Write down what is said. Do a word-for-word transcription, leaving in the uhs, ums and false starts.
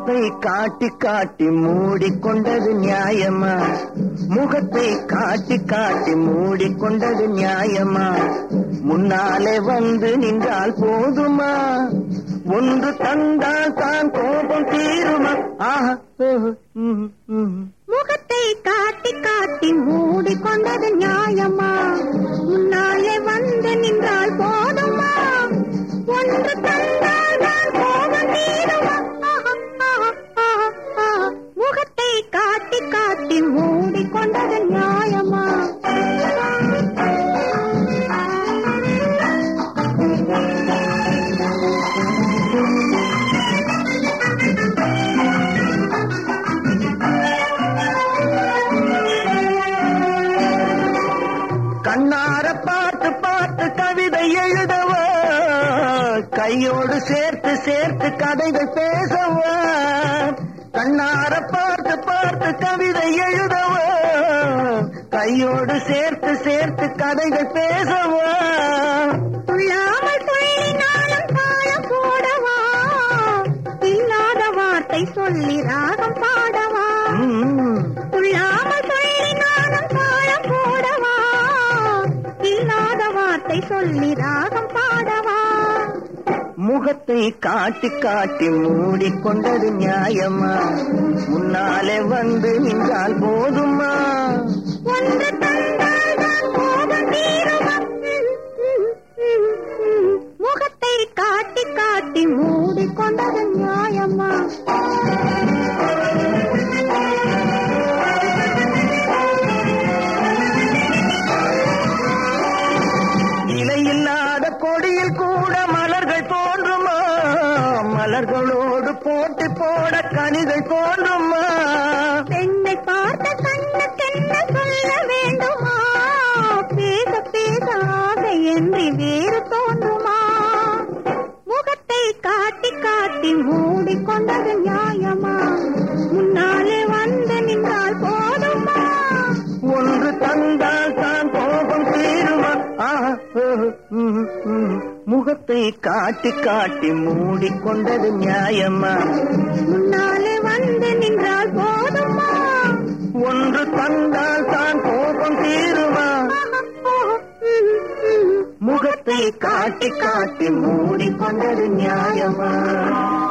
முகத்தை காட்டி காட்டி மூடிக்கொண்டது நியாயமா? முகத்தை காட்டி காட்டி மூடிக்கொண்டது நியாயமா? முன்னாலே வந்து நின்றால் போதுமா? ஒன்று தந்தால் தான் கோபம் தீருமா? ஆஹா, முகத்தை காட்டி காட்டி மூடிக்கொண்டது நியாயமா? முன்னாலே வந்து நின்றால் போதுமா? ஒன்று தந்தால் தான் கோபம் தீருமா? முகத்தை காட்டி காட்டி மூடிக்கொண்டது நியாயமா? கண்ணார பார்த்து பார்த்து கவிதை எழுதவா, கையோடு சேர்த்து சேர்த்து கதைகள் பேசவா? கண்ணார பார்த்து பார்த்து கவிதை எழுதவா, கையோடு சேர்த்து சேர்த்து கதைகள் பேசவா? துள்ளாமல் துள்ளினாலும் காலம் போடவா, இல்லாத வார்த்தை சொல்லி ராகம் பாடவா? துள்ளாமல் துள்ளினாலும் காலம் போடவா, இல்லாத வார்த்தை சொல்லி ராகம் பாடவா? முகத்தை காட்டி காட்டி மூடிக்கொண்டது நியாயமா? முன்னாலே வந்து நின்றால் போதுமா? ஒன்று தந்தால் தான் கோபம் தீருமா? முகத்தை காட்டி காட்டி மூடிக்கொண்டது நியாயமா? இலையில்லாத கொடியில் கூட மலர்கள் தோன்றுமா? மலர்களோடு போட்டி போட கனிகள் தோன்றுமா? பெண்ணை பார்த்த கண்ணுக்கென்ன சொல்ல வேண்டுமா? பேச பேச ஆசை என்று வேறு தோன்றுமா? முகத்தை காட்டி காட்டி மூடிக்கொண்டது நியாயமா? முன்னாலே வந்து நின்றால் போதுமா? ஒன்று தந்தால் தான் கோபம் தீருமா? முகத்தை காட்டி காட்டி மூடிக்கொண்டது நியாயமா? முன்னாலே வந்து நின்றால் போதுமா? ஒன்று தந்தால் தான் கோபம் தீருமா? முகத்தை காட்டி காட்டி மூடிக்கொண்டது நியாயமா?